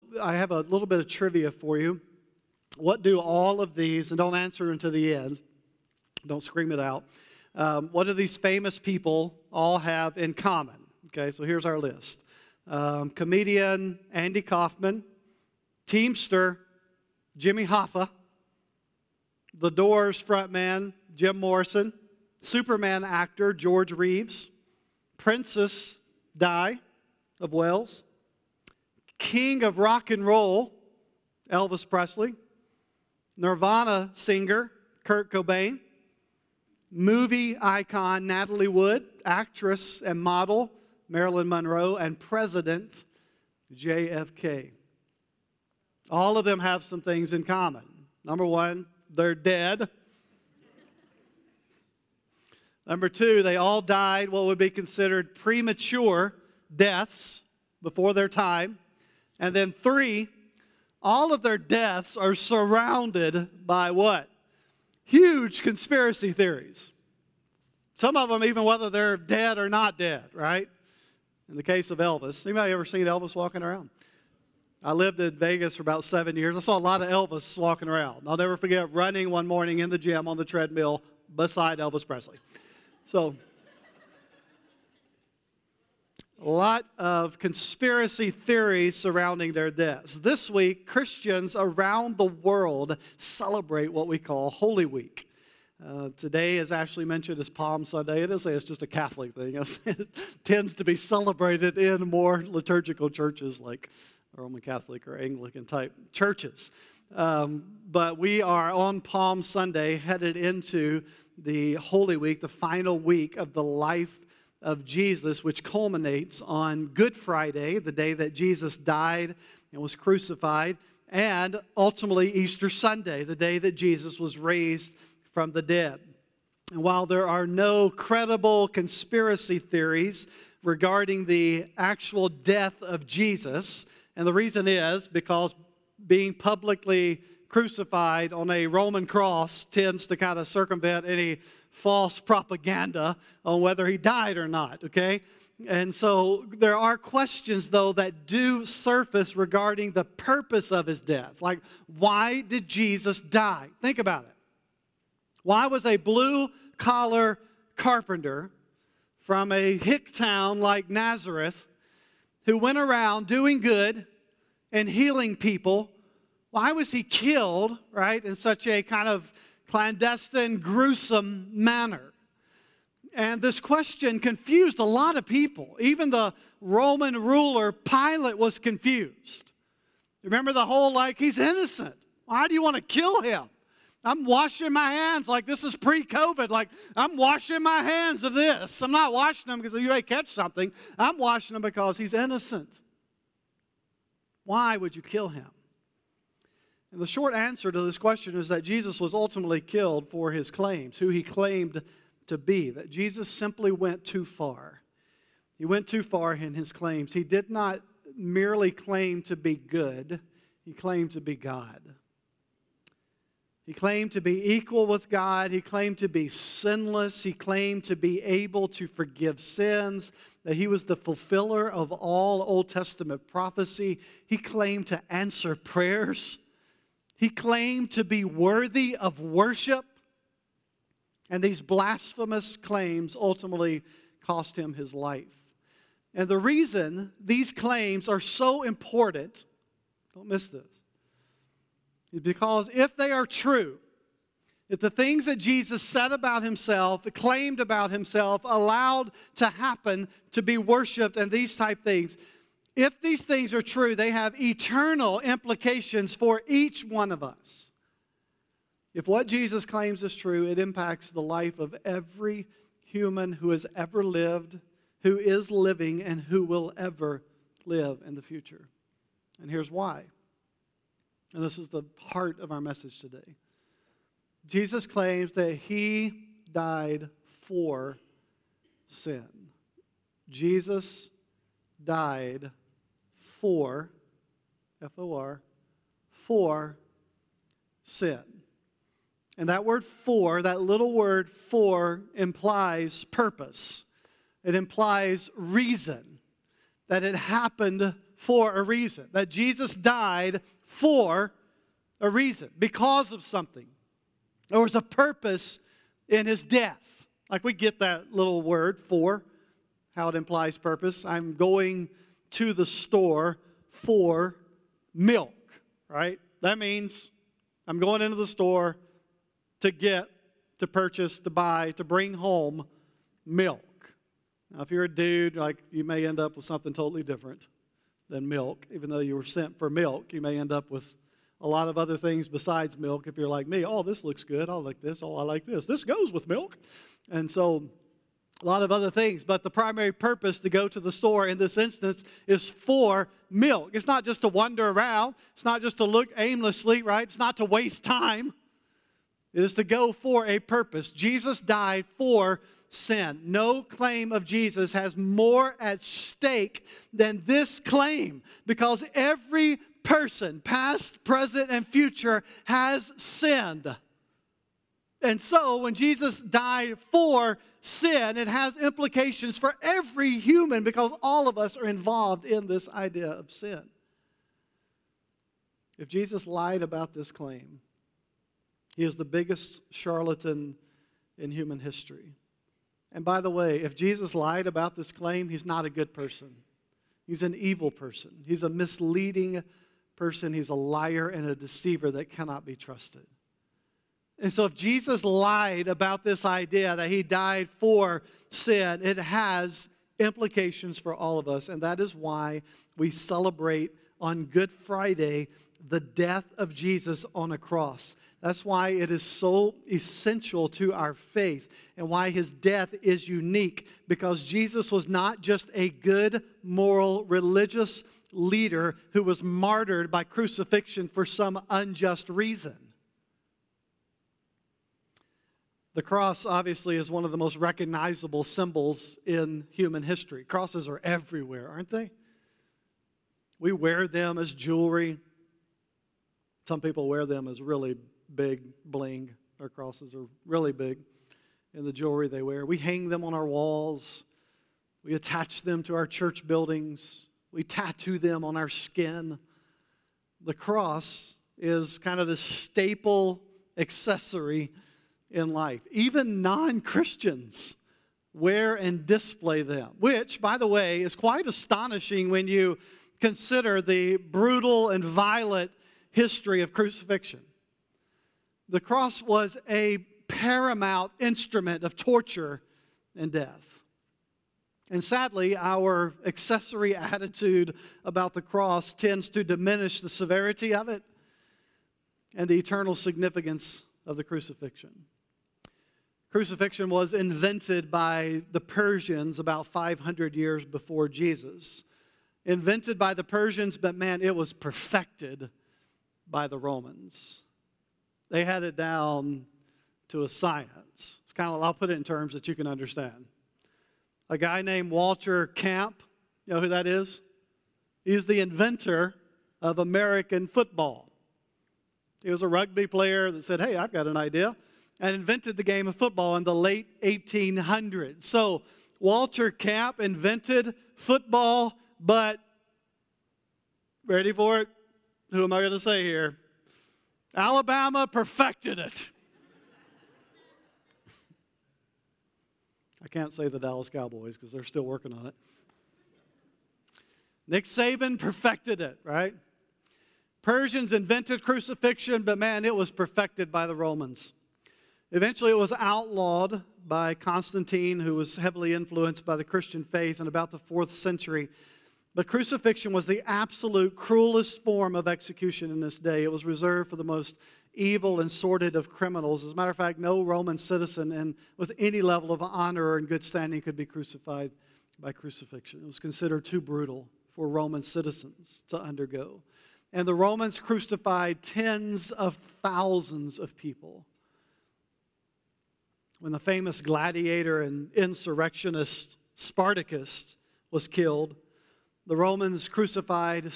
I have a little bit of trivia for you. What do all of these, and don't answer until the end, don't scream it out. What do these famous people all have in common? Okay, so here's our list. Comedian Andy Kaufman, Teamster Jimmy Hoffa, The Doors frontman Jim Morrison, Superman actor George Reeves, Princess Di of Wales, King of rock and roll Elvis Presley, Nirvana singer Kurt Cobain, movie icon Natalie Wood, actress and model Marilyn Monroe, and President JFK. All of them have some things in common. Number one, they're dead. Number two, they all died what would be considered premature deaths before their time. And then three, all of their deaths are surrounded by what? Huge conspiracy theories. Some of them even whether they're dead or not dead, right? In the case of Elvis. Anybody ever seen Elvis walking around? I lived in Vegas for about 7 years. I saw a lot of Elvis walking around. I'll never forget running one morning in the gym on the treadmill beside Elvis Presley. So, a lot of conspiracy theories surrounding their deaths. This week, Christians around the world celebrate what we call Holy Week. Today, as Ashley mentioned, is Palm Sunday. It doesn't say it's just a Catholic thing. It tends to be celebrated in more liturgical churches like Roman Catholic or Anglican type churches. But we are on Palm Sunday headed into the Holy Week, the final week of the life of Jesus, which culminates on Good Friday, the day that Jesus died and was crucified, and ultimately Easter Sunday, the day that Jesus was raised from the dead. And while there are no credible conspiracy theories regarding the actual death of Jesus, and the reason is because being publicly crucified on a Roman cross tends to kind of circumvent any false propaganda on whether he died or not, okay? And so there are questions, though, that do surface regarding the purpose of his death. Like, why did Jesus die? Think about it. Why was a blue-collar carpenter from a hick town like Nazareth who went around doing good and healing people, why was he killed, right, in such a kind of clandestine, gruesome manner? And this question confused a lot of people. Even the Roman ruler Pilate was confused. Remember the whole, like, he's innocent. Why do you want to kill him? I'm washing my hands like this is pre-COVID. Like, I'm washing my hands of this. I'm not washing them because you may catch something. I'm washing them because he's innocent. Why would you kill him? And the short answer to this question is that Jesus was ultimately killed for his claims, who he claimed to be, that Jesus simply went too far. He went too far in his claims. He did not merely claim to be good, he claimed to be God. He claimed to be equal with God. He claimed to be sinless. He claimed to be able to forgive sins, that he was the fulfiller of all Old Testament prophecy. He claimed to answer prayers. He claimed to be worthy of worship. And these blasphemous claims ultimately cost him his life. And the reason these claims are so important, don't miss this, is because if they are true, if the things that Jesus said about himself, claimed about himself, allowed to happen, to be worshiped, and these type things, if these things are true, they have eternal implications for each one of us. If what Jesus claims is true, it impacts the life of every human who has ever lived, who is living, and who will ever live in the future. And here's why. And this is the heart of our message today. Jesus claims that he died for sin. Jesus died for, F-O-R, for sin. And that word for, that little word for, implies purpose. It implies reason, that it happened for a reason. That Jesus died for a reason, because of something. There was a purpose in his death. Like we get that little word for, how it implies purpose. I'm going to the store for milk, right? That means I'm going into the store to get, to purchase, to buy, to bring home milk. Now, if you're a dude, like, you may end up with something totally different than milk. Even though you were sent for milk, you may end up with a lot of other things besides milk. If you're like me, oh, this looks good, I like this, oh, I like this. This goes with milk. And so a lot of other things. But the primary purpose to go to the store in this instance is for milk. It's not just to wander around. It's not just to look aimlessly, right? It's not to waste time. It is to go for a purpose. Jesus died for sin. No claim of Jesus has more at stake than this claim, because every person, past, present, and future, has sinned. And so when Jesus died for sin, it has implications for every human, because all of us are involved in this idea of sin. If Jesus lied about this claim, he is the biggest charlatan in human history. And by the way, if Jesus lied about this claim, he's not a good person. He's an evil person. He's a misleading person. He's a liar and a deceiver that cannot be trusted. And so if Jesus lied about this idea that he died for sin, it has implications for all of us. And that is why we celebrate on Good Friday the death of Jesus on a cross. That's why it is so essential to our faith, and why his death is unique, because Jesus was not just a good, moral, religious leader who was martyred by crucifixion for some unjust reason. The cross, obviously, is one of the most recognizable symbols in human history. Crosses are everywhere, aren't they? We wear them as jewelry. Some people wear them as really big bling. Their crosses are really big in the jewelry they wear. We hang them on our walls. We attach them to our church buildings. We tattoo them on our skin. The cross is kind of the staple accessory in life. Even non-Christians wear and display them, which, by the way, is quite astonishing when you consider the brutal and violent history of crucifixion. The cross was a paramount instrument of torture and death. And sadly, our accessory attitude about the cross tends to diminish the severity of it and the eternal significance of the crucifixion. Crucifixion was invented by the Persians about 500 years before Jesus. Invented by the Persians, but man, it was perfected by the Romans. They had it down to a science. It's kind of, I'll put it in terms that you can understand. A guy named Walter Camp, you know who that is? He's the inventor of American football. He was a rugby player that said, hey, I've got an idea, and invented the game of football in the late 1800s. So Walter Camp invented football, but, ready for it? Who am I going to say here? Alabama perfected it. I can't say the Dallas Cowboys because they're still working on it. Nick Saban perfected it, right? Persians invented crucifixion, but man, it was perfected by the Romans. Eventually, it was outlawed by Constantine, who was heavily influenced by the Christian faith in about the 4th century. But crucifixion was the absolute cruelest form of execution in this day. It was reserved for the most evil and sordid of criminals. As a matter of fact, no Roman citizen and with any level of honor or in good standing could be crucified by crucifixion. It was considered too brutal for Roman citizens to undergo. And the Romans crucified tens of thousands of people. When the famous gladiator and insurrectionist Spartacus was killed, the Romans crucified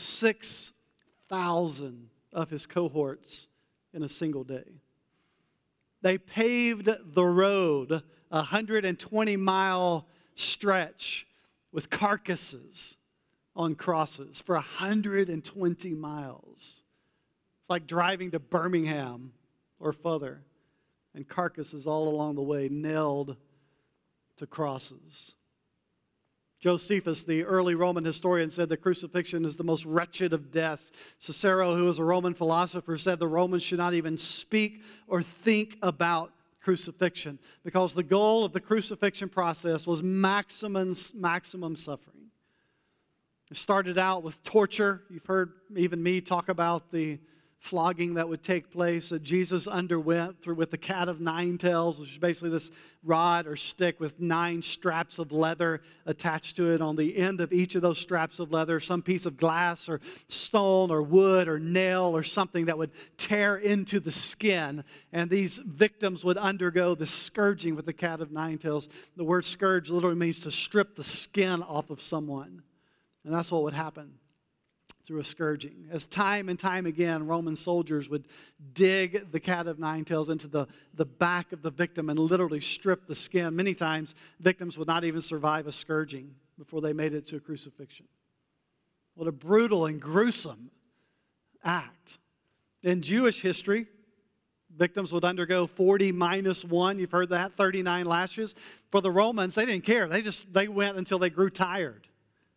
6,000 of his cohorts in a single day. They paved the road, a 120-mile stretch with carcasses on crosses for 120 miles. It's like driving to Birmingham or further, and carcasses all along the way nailed to crosses. Josephus, the early Roman historian, said that crucifixion is the most wretched of deaths. Cicero, who was a Roman philosopher, said the Romans should not even speak or think about crucifixion because the goal of the crucifixion process was maximum suffering. It started out with torture. You've heard even me talk about the flogging that would take place that Jesus underwent with the cat of nine tails, which is basically this rod or stick with 9 straps of leather attached to it. On the end of each of those straps of leather, some piece of glass or stone or wood or nail or something that would tear into the skin. And these victims would undergo the scourging with the cat of nine tails. The word scourge literally means to strip the skin off of someone. And that's what would happen through a scourging. As time and time again, Roman soldiers would dig the cat of nine tails into the back of the victim and literally strip the skin. Many times, victims would not even survive a scourging before they made it to a crucifixion. What a brutal and gruesome act. In Jewish history, victims would undergo 40 minus 1. You've heard that, 39 lashes. For the Romans, they didn't care. They went until they grew tired.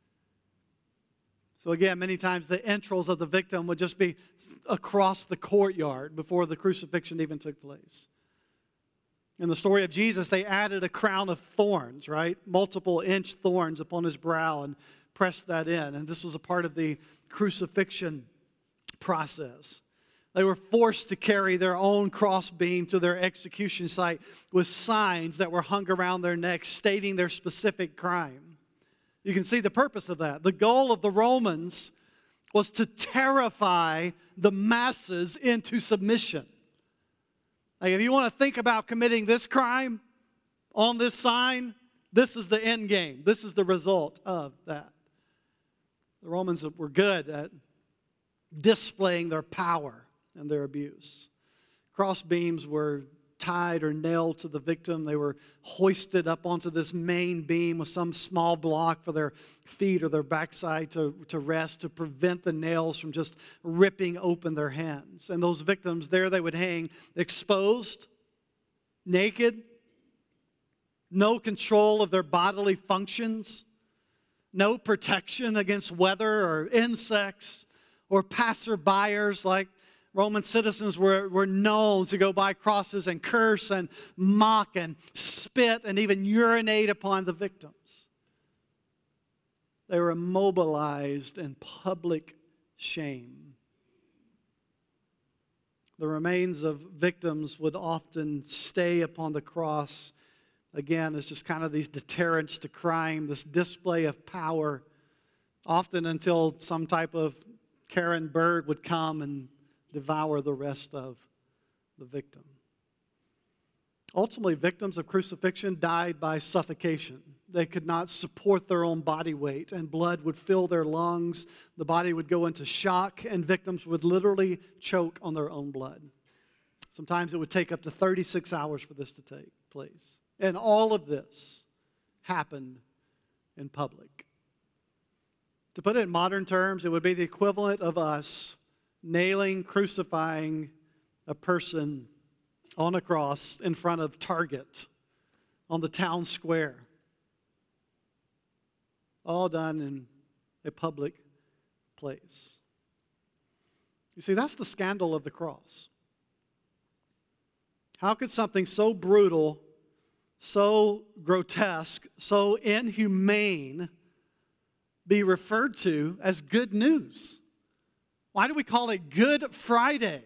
So again, many times the entrails of the victim would just be across the courtyard before the crucifixion even took place. In the story of Jesus, they added a crown of thorns, right? Multiple inch thorns upon his brow and pressed that in. And this was a part of the crucifixion process. They were forced to carry their own crossbeam to their execution site with signs that were hung around their necks stating their specific crime. You can see the purpose of that. The goal of the Romans was to terrify the masses into submission. Like if you want to think about committing this crime on this sign, this is the end game. This is the result of that. The Romans were good at displaying their power and their abuse. Crossbeams were tied or nailed to the victim. They were hoisted up onto this main beam with some small block for their feet or their backside to rest, to prevent the nails from just ripping open their hands. And those victims, there they would hang exposed, naked, no control of their bodily functions, no protection against weather or insects or passerbyers. Like Roman citizens were known to go by crosses and curse and mock and spit and even urinate upon the victims. They were immobilized in public shame. The remains of victims would often stay upon the cross, again, as just kind of these deterrents to crime, this display of power, often until some type of carrion bird would come and devour the rest of the victim. Ultimately, victims of crucifixion died by suffocation. They could not support their own body weight, and blood would fill their lungs. The body would go into shock, and victims would literally choke on their own blood. Sometimes it would take up to 36 hours for this to take place. And all of this happened in public. To put it in modern terms, it would be the equivalent of us nailing, crucifying a person on a cross in front of Target on the town square. All done in a public place. You see, that's the scandal of the cross. How could something so brutal, so grotesque, so inhumane be referred to as good news? Why do we call it Good Friday?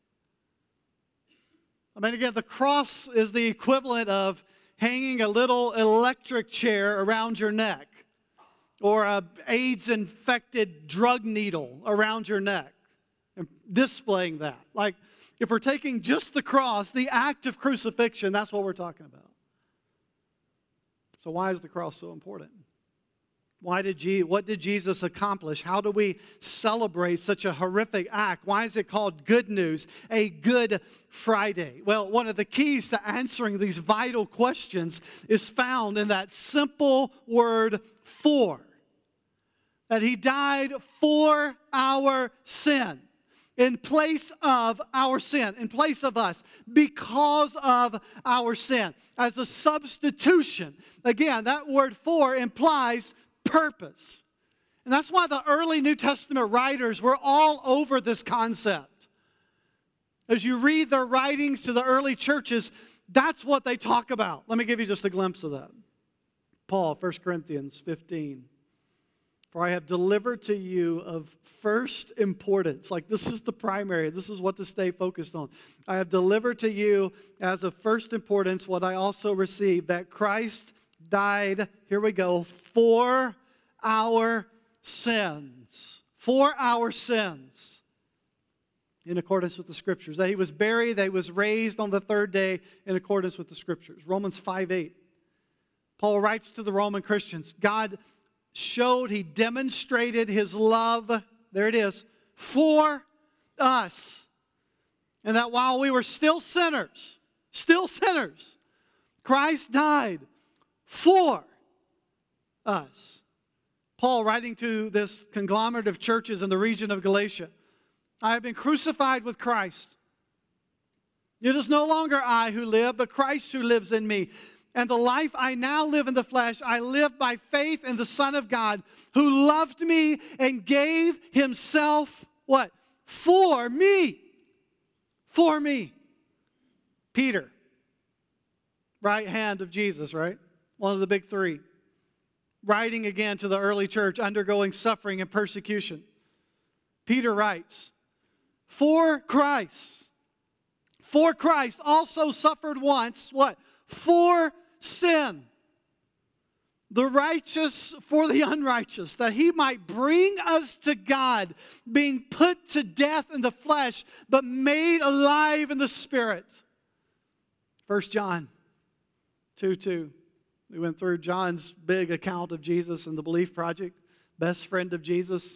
I mean, again, the cross is the equivalent of hanging a little electric chair around your neck or an AIDS-infected drug needle around your neck and displaying that. Like, if we're taking just the cross, the act of crucifixion, that's what we're talking about. So why is the cross so important? What did Jesus accomplish? How do we celebrate such a horrific act? Why is it called good news, a Good Friday? Well, one of the keys to answering these vital questions is found in that simple word for. That He died for our sin, in place of our sin, in place of us, because of our sin, as a substitution. Again, that word "for" implies purpose. And that's why the early New Testament writers were all over this concept. As you read their writings to the early churches, that's what they talk about. Let me give you just a glimpse of that. Paul, 1 Corinthians 15. For I have delivered to you of first importance. Like, this is the primary. This is what to stay focused on. I have delivered to you as of first importance what I also received, that Christ died, here we go, for our sins. For our sins. In accordance with the Scriptures. That He was buried, that He was raised on the third day in accordance with the Scriptures. Romans 5:8. Paul writes to the Roman Christians, God showed, He demonstrated His love, there it is, for us. And that while we were still sinners, Christ died for us. Paul, writing to this conglomerate of churches in the region of Galatia, I have been crucified with Christ. It is no longer I who live, but Christ who lives in me. And the life I now live in the flesh, I live by faith in the Son of God, who loved me and gave Himself, what? For me. For me. Peter, right hand of Jesus, right? One of the big three. Writing again to the early church, undergoing suffering and persecution. Peter writes, For Christ also suffered once, what? For sin, the righteous for the unrighteous, that He might bring us to God, being put to death in the flesh, but made alive in the Spirit. 1 John 2:2. We went through John's big account of Jesus and the Belief Project, best friend of Jesus.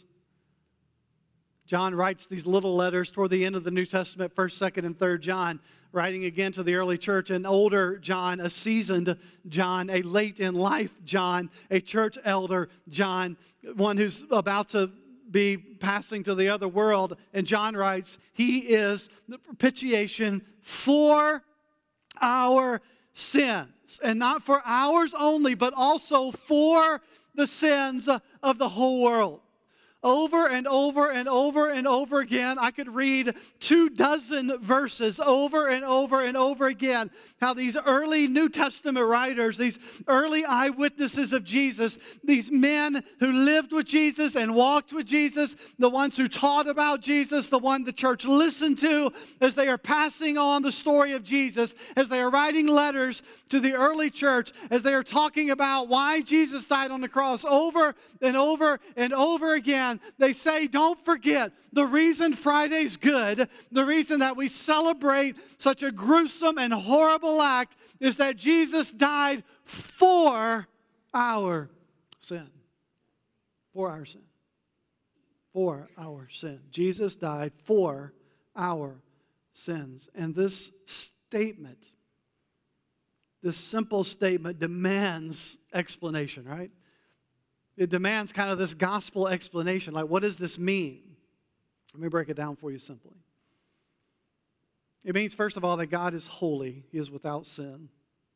John writes these little letters toward the end of the New Testament, 1st, 2nd, and 3rd John, writing again to the early church, an older John, a seasoned John, a late in life John, a church elder John, one who's about to be passing to the other world. And John writes, He is the propitiation for our sins. And not for ours only, but also for the sins of the whole world. Over and over and over and over again, I could read 24 verses over and over and over again. How these early New Testament writers, these early eyewitnesses of Jesus, these men who lived with Jesus and walked with Jesus, the ones who taught about Jesus, the one the church listened to as they are passing on the story of Jesus, as they are writing letters to the early church, as they are talking about why Jesus died on the cross over and over and over again. They say, don't forget, the reason Friday's good, the reason that we celebrate such a gruesome and horrible act is that Jesus died for our sin. For our sin. For our sin. Jesus died for our sins. And this statement, this simple statement demands explanation, right? It demands kind of this gospel explanation. Like, what does this mean? Let me break it down for you simply. It means, first of all, that God is holy. He is without sin.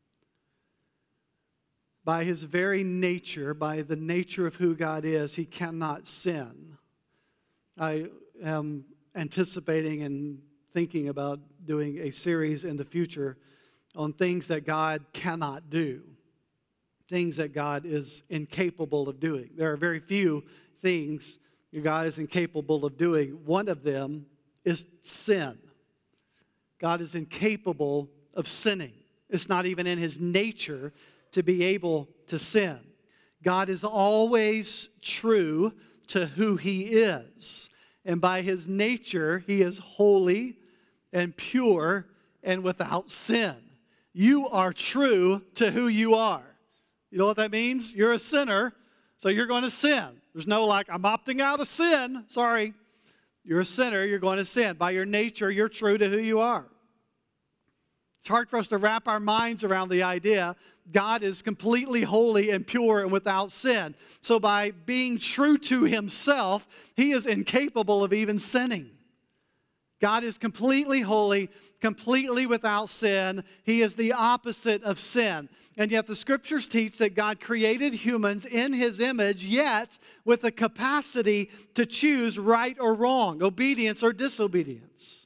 By His very nature, by the nature of who God is, He cannot sin. I am anticipating and thinking about doing a series in the future on things that God cannot do. Things that God is incapable of doing. There are very few things that God is incapable of doing. One of them is sin. God is incapable of sinning. It's not even in His nature to be able to sin. God is always true to who He is. And by His nature, He is holy and pure and without sin. You are true to who you are. You know what that means? You're a sinner, so you're going to sin. There's no like, I'm opting out of sin. Sorry. You're a sinner, you're going to sin. By your nature, you're true to who you are. It's hard for us to wrap our minds around the idea God is completely holy and pure and without sin. So by being true to himself, he is incapable of even sinning. God is completely holy, completely without sin. He is the opposite of sin. And yet the scriptures teach that God created humans in his image, yet with the capacity to choose right or wrong, obedience or disobedience.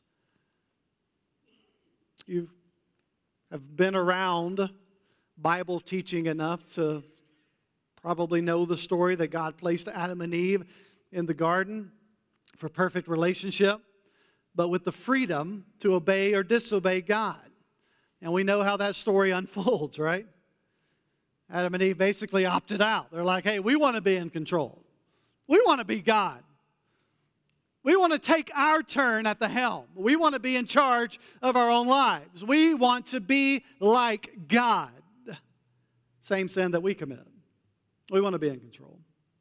You have been around Bible teaching enough to probably know the story that God placed Adam and Eve in the garden for perfect relationship, but with the freedom to obey or disobey God. And we know how that story unfolds, right? Adam and Eve basically opted out. They're like, hey, we want to be in control. We want to be God. We want to take our turn at the helm. We want to be in charge of our own lives. We want to be like God. Same sin that we commit. We want to be in control.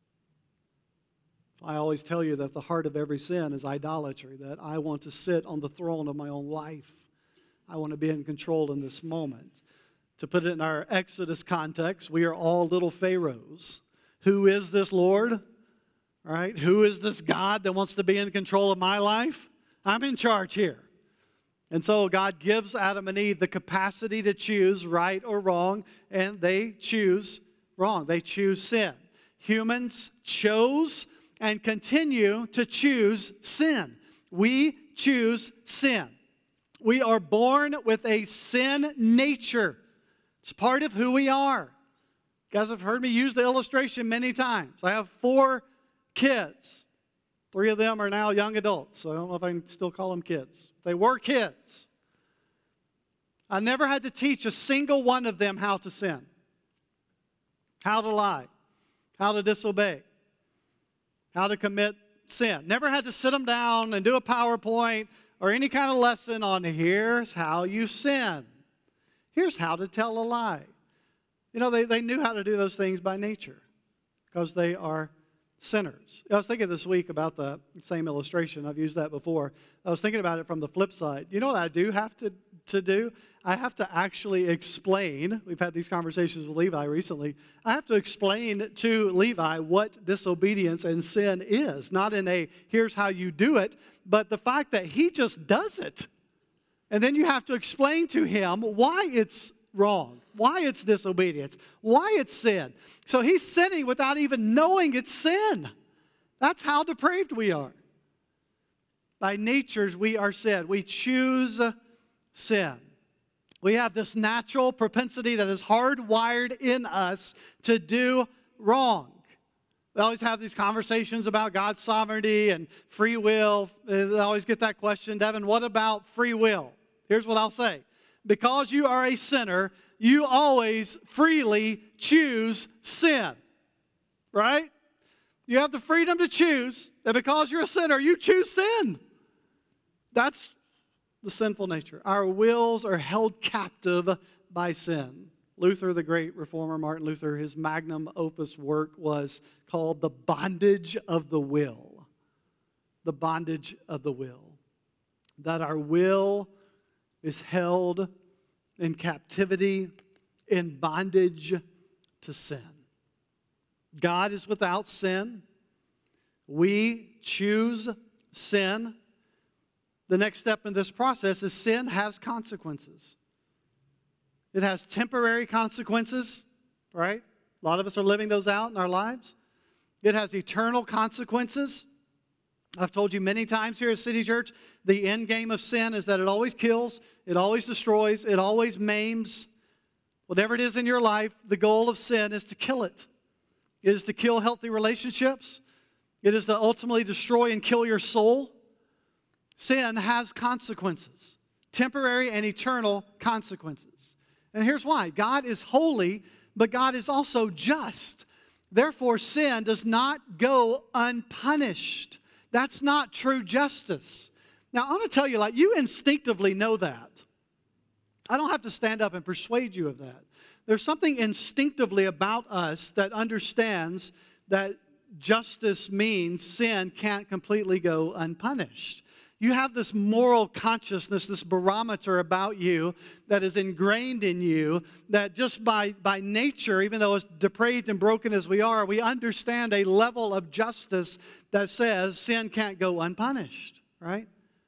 I always tell you that the heart of every sin is idolatry, that I want to sit on the throne of my own life. I want to be in control in this moment. To put it in our Exodus context, we are all little pharaohs. Who is this Lord? All right, who is this God that wants to be in control of my life? I'm in charge here. And so God gives Adam and Eve the capacity to choose right or wrong, and they choose wrong. They choose sin. Humans chose and continue to choose sin. We choose sin. We are born with a sin nature. It's part of who we are. You guys have heard me use the illustration many times. I have 4 kids. 3 of them are now young adults, so I don't know if I can still call them kids. They were kids. I never had to teach a single one of them how to sin, how to lie, how to disobey, how to commit sin. Never had to sit them down and do a PowerPoint or any kind of lesson on here's how you sin. Here's how to tell a lie. You know, they knew how to do those things by nature because they are sinners. I was thinking this week about the same illustration. I've used that before. I was thinking about it from the flip side. You know what I do have to do? I have to actually explain. We've had these conversations with Levi recently. I have to explain to Levi what disobedience and sin is. Not in a, here's how you do it, but the fact that he just does it. And then you have to explain to him why it's wrong, why it's disobedience, why it's sin. So he's sinning without even knowing it's sin. That's how depraved we are. By natures, we are sin. We choose sin. We have this natural propensity that is hardwired in us to do wrong. We always have these conversations about God's sovereignty and free will. I always get that question, Devin, what about free will? Here's what I'll say. Because you are a sinner, you always freely choose sin. Right? You have the freedom to choose that because you're a sinner, you choose sin. That's the sinful nature. Our wills are held captive by sin. Luther, the great reformer, Martin Luther, his magnum opus work was called The Bondage of the Will. The bondage of the will. That our will is held in captivity, in bondage to sin. God is without sin. We choose sin. The next step in this process is sin has consequences. It has temporary consequences, right? A lot of us are living those out in our lives. It has eternal consequences. I've told you many times here at City Church, the end game of sin is that it always kills, it always destroys, it always maims. Whatever it is in your life, the goal of sin is to kill it. It is to kill healthy relationships. It is to ultimately destroy and kill your soul. Sin has consequences, temporary and eternal consequences. And here's why. God is holy, but God is also just. Therefore, sin does not go unpunished. That's not true justice. Now, I want to tell you, you instinctively know that. I don't have to stand up and persuade you of that. There's something instinctively about us that understands that justice means sin can't completely go unpunished. You have this moral consciousness, this barometer about you that is ingrained in you, that just by nature, even though as depraved and broken as we are, we understand a level of justice that says sin can't go unpunished, right?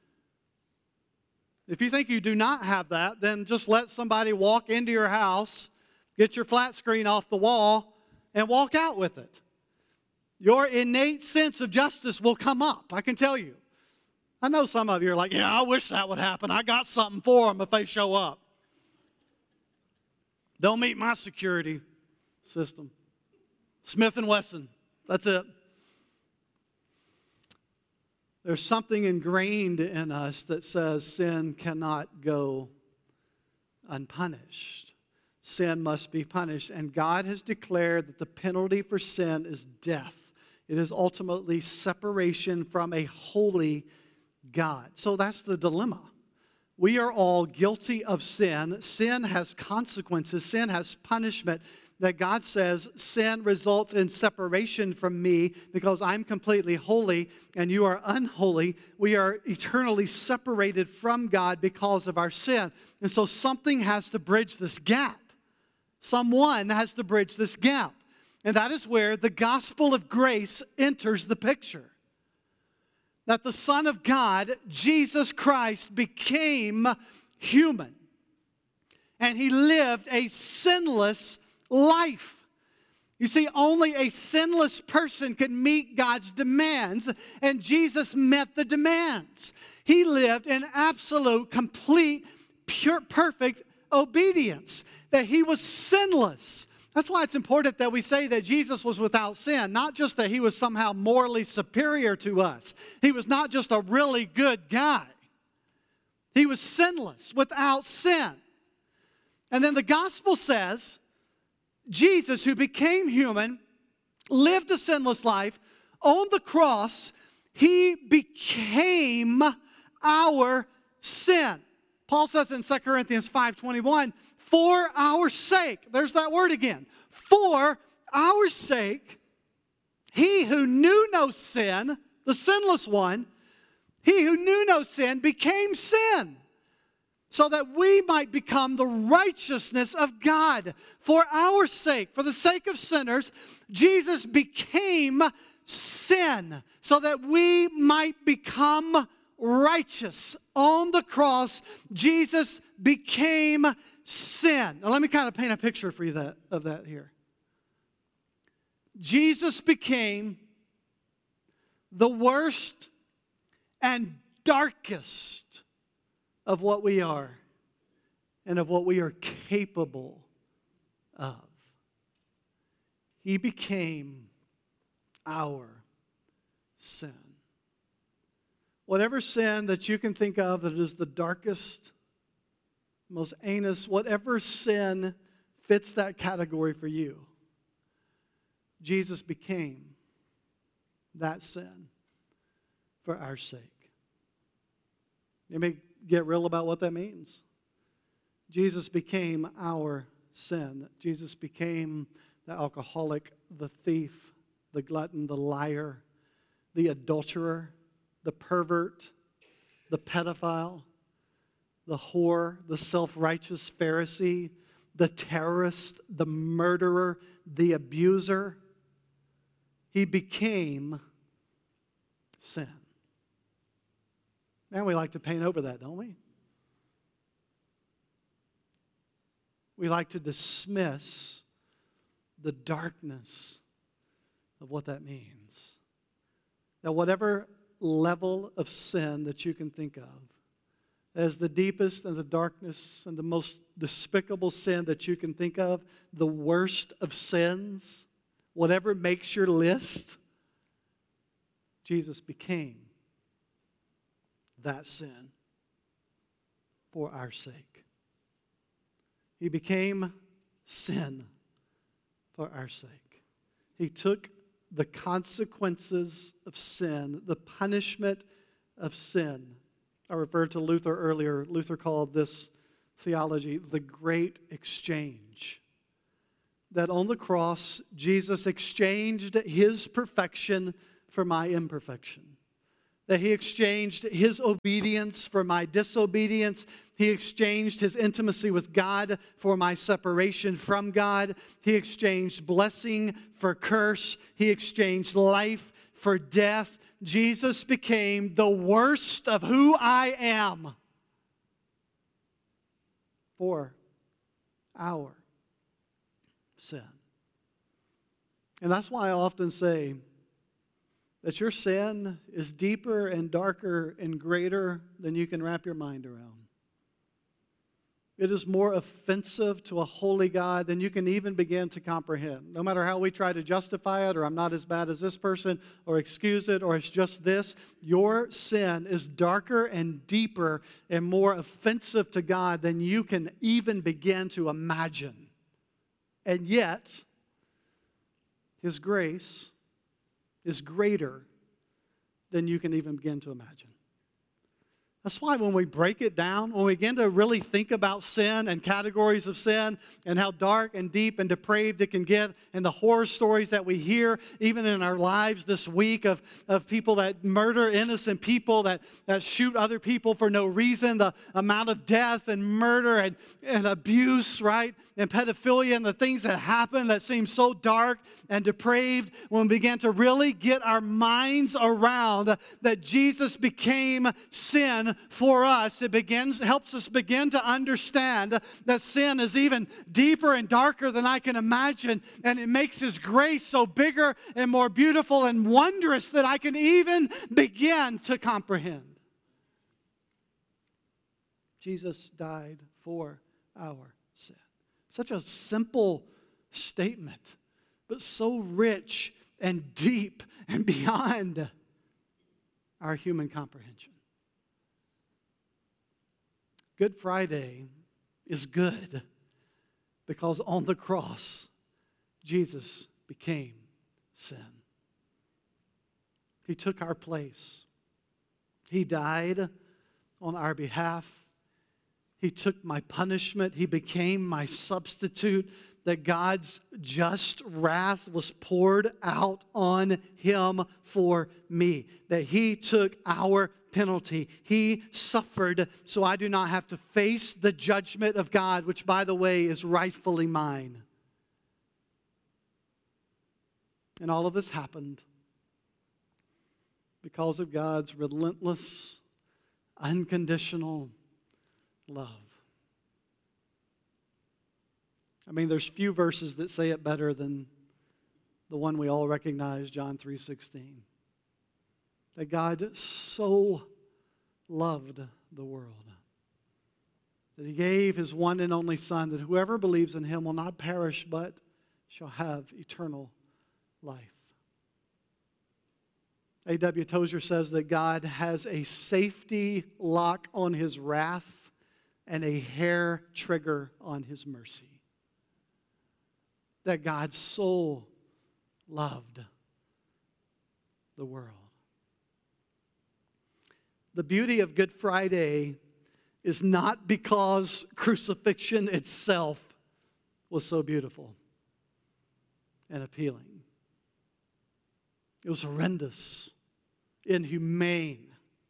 If you think you do not have that, then just let somebody walk into your house, get your flat screen off the wall, and walk out with it. Your innate sense of justice will come up, I can tell you. I know some of you are like, yeah, I wish that would happen. I got something for them if they show up. Don't meet my security system. Smith & Wesson, that's it. There's something ingrained in us that says sin cannot go unpunished. Sin must be punished. And God has declared that the penalty for sin is death. It is ultimately separation from a holy God. So that's the dilemma. We are all guilty of sin. Sin has consequences. Sin has punishment. That God says sin results in separation from me because I'm completely holy and you are unholy. We are eternally separated from God because of our sin. And so something has to bridge this gap. Someone has to bridge this gap. And that is where the gospel of grace enters the picture. That the Son of God, Jesus Christ, became human. And He lived a sinless life. You see, only a sinless person could meet God's demands, and Jesus met the demands. He lived in absolute, complete, pure, perfect obedience, that He was sinless. That's why it's important that we say that Jesus was without sin, not just that He was somehow morally superior to us. He was not just a really good guy. He was sinless, without sin. And then the gospel says, Jesus, who became human, lived a sinless life, on the cross, He became our sin. Paul says in 2 Corinthians 5:21, for our sake, there's that word again, for our sake, He who knew no sin, the sinless one, He who knew no sin became sin, so that we might become the righteousness of God. For our sake, for the sake of sinners, Jesus became sin, so that we might become righteous. On the cross, Jesus became sin. Now let me kind of paint a picture for you of that here. Jesus became the worst and darkest of what we are and of what we are capable of. He became our sin. Whatever sin that you can think of that is the darkest, most heinous, whatever sin fits that category for you, Jesus became that sin for our sake. You may get real about what that means. Jesus became our sin. Jesus became the alcoholic, the thief, the glutton, the liar, the adulterer, the pervert, the pedophile, the whore, the self-righteous Pharisee, the terrorist, the murderer, the abuser. He became sin. Man, we like to paint over that, don't we? We like to dismiss the darkness of what that means. That whatever level of sin that you can think of, as the deepest and the darkness and the most despicable sin that you can think of, the worst of sins, whatever makes your list, Jesus became that sin for our sake. He became sin for our sake. He took the consequences of sin, the punishment of sin. I referred to Luther earlier. Luther called this theology the great exchange. That on the cross, Jesus exchanged His perfection for my imperfection. that He exchanged His obedience for my disobedience. He exchanged His intimacy with God for my separation from God. He exchanged blessing for curse. He exchanged life for death. Jesus became the worst of who I am for our sin. And that's why I often say that your sin is deeper and darker and greater than you can wrap your mind around. It is more offensive to a holy God than you can even begin to comprehend. No matter how we try to justify it, or I'm not as bad as this person, or excuse it, or it's just this, your sin is darker and deeper and more offensive to God than you can even begin to imagine. And yet, His grace is greater than you can even begin to imagine. That's why when we break it down, when we begin to really think about sin and categories of sin and how dark and deep and depraved it can get, and the horror stories that we hear even in our lives this week of people that murder innocent people, that shoot other people for no reason, the amount of death and murder and abuse, right? And pedophilia and the things that happen that seem so dark and depraved, when we begin to really get our minds around that Jesus became sin for us, it helps us begin to understand that sin is even deeper and darker than I can imagine, and it makes His grace so bigger and more beautiful and wondrous that I can even begin to comprehend. Jesus died for our sin. Such a simple statement, but so rich and deep and beyond our human comprehension. Good Friday is good because on the cross, Jesus became sin. He took our place. He died on our behalf. He took my punishment. He became my substitute. That God's just wrath was poured out on Him for me. That He took our penalty. He suffered so I do not have to face the judgment of God, which, by the way, is rightfully mine. And all of this happened because of God's relentless, unconditional love. I mean, there's few verses that say it better than the one we all recognize, John 3:16. That God so loved the world that He gave His one and only Son, that whoever believes in Him will not perish but shall have eternal life. A.W. Tozer says that God has a safety lock on His wrath and a hair trigger on His mercy. That God so loved the world. The beauty of Good Friday is not because crucifixion itself was so beautiful and appealing. It was horrendous, inhumane.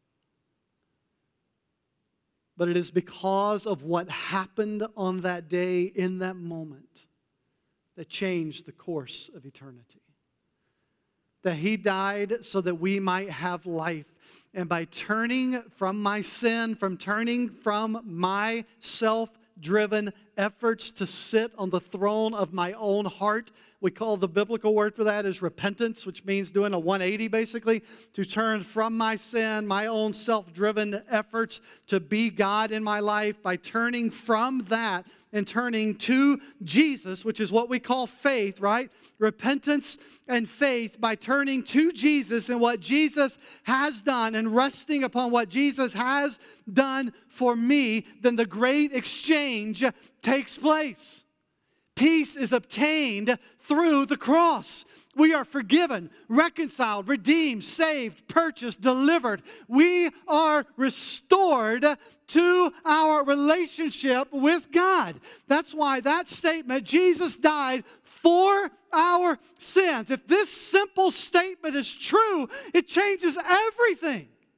But it is because of what happened on that day, in that moment, that changed the course of eternity. That He died so that we might have life. And by turning from my sin, from turning from my self-driven efforts to sit on the throne of my own heart, we call the biblical word for that is repentance, which means doing a 180 basically, to turn from my sin, my own self-driven efforts to be God in my life. By turning from that and turning to Jesus, which is what we call faith, right? Repentance and faith, by turning to Jesus and what Jesus has done and resting upon what Jesus has done for me, then the great exchange takes place. Peace is obtained through the cross. We are forgiven, reconciled, redeemed, saved, purchased, delivered. We are restored to our relationship with God. That's why that statement, Jesus died for our sins. If this simple statement is true, it changes everything.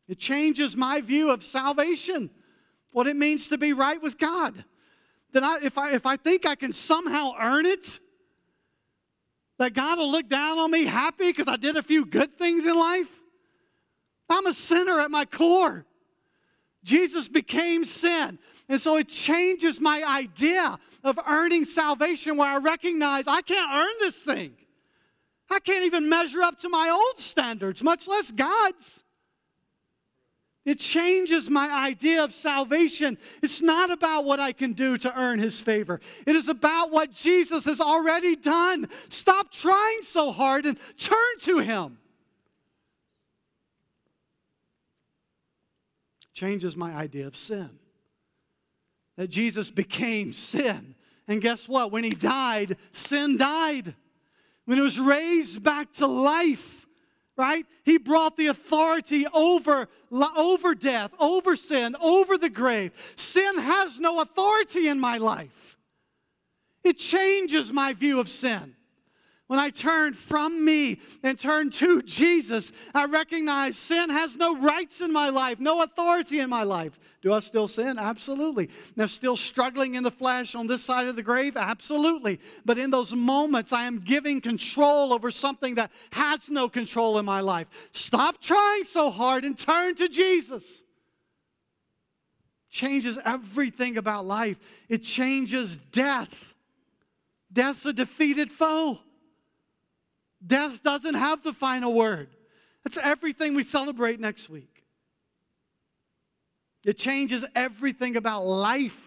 It changes my view of salvation, what it means to be right with God. Then if I think I can somehow earn it, that God will look down on me happy because I did a few good things in life, I'm a sinner at my core. Jesus became sin. And so it changes my idea of earning salvation, where I recognize I can't earn this thing. I can't even measure up to my own standards, much less God's. It changes my idea of salvation. It's not about what I can do to earn His favor. It is about what Jesus has already done. Stop trying so hard and turn to Him. Changes my idea of sin. That Jesus became sin. And guess what? When He died, sin died. When He was raised back to life, right? He brought the authority over death, over sin, over the grave. Sin has no authority in my life. It changes my view of sin. When I turn from me and turn to Jesus, I recognize sin has no rights in my life, no authority in my life. Do I still sin? Absolutely. Am I still struggling in the flesh on this side of the grave? Absolutely. But in those moments, I am giving control over something that has no control in my life. Stop trying so hard and turn to Jesus. Changes everything about life. It changes death. Death's a defeated foe. Death doesn't have the final word. That's everything we celebrate next week. It changes everything about life.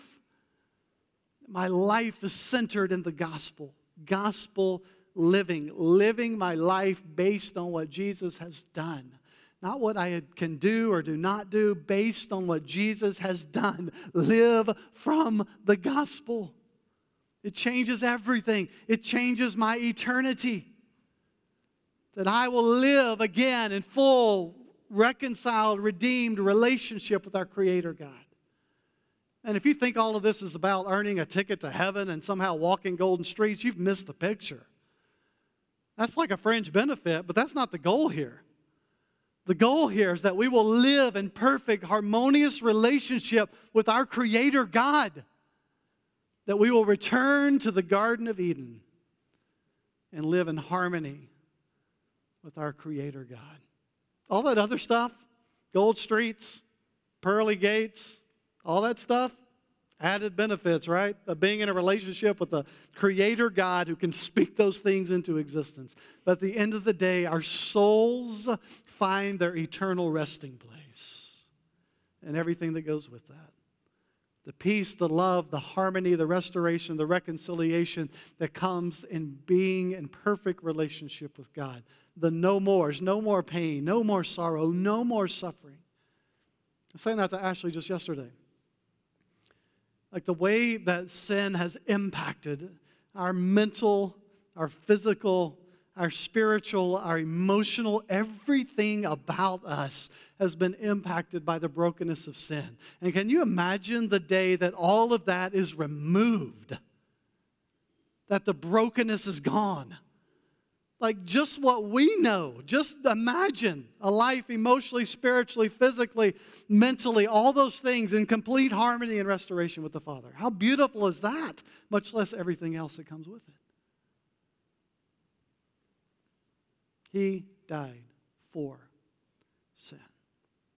My life is centered in the gospel. Gospel living. Living my life based on what Jesus has done. Not what I can do or do not do, based on what Jesus has done. Live from the gospel. It changes everything. It changes my eternity. That I will live again in full, reconciled, redeemed relationship with our Creator God. And if you think all of this is about earning a ticket to heaven and somehow walking golden streets, you've missed the picture. That's like a fringe benefit, but that's not the goal here. The goal here is that we will live in perfect, harmonious relationship with our Creator God. That we will return to the Garden of Eden and live in harmony with our Creator God. All that other stuff, gold streets, pearly gates, all that stuff, added benefits, right? Of being in a relationship with the Creator God who can speak those things into existence. But at the end of the day, our souls find their eternal resting place and everything that goes with that. The peace, the love, the harmony, the restoration, the reconciliation that comes in being in perfect relationship with God. The no mores, no more pain, no more sorrow, no more suffering. I was saying that to Ashley just yesterday. Like the way that sin has impacted our mental, our physical, our spiritual, our emotional, everything about us has been impacted by the brokenness of sin. And can you imagine the day that all of that is removed? That the brokenness is gone? Like just what we know. Just imagine a life emotionally, spiritually, physically, mentally, all those things in complete harmony and restoration with the Father. How beautiful is that? Much less everything else that comes with it. He died for sin.